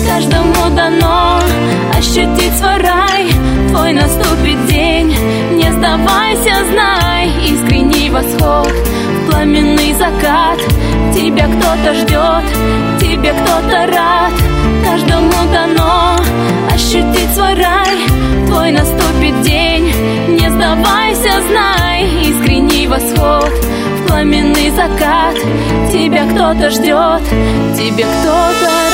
Каждому дано ощутить свой рай. Твой наступит день, не сдавайся, знай. Искренний восход в пламенный закат. Тебя кто-то ждет, тебе кто-то рад. Каждому дано ощутить свой рай. Твой наступит день, не сдавайся, знай. Искренний восход в пламенный закат. Тебя кто-то ждет, тебе кто-то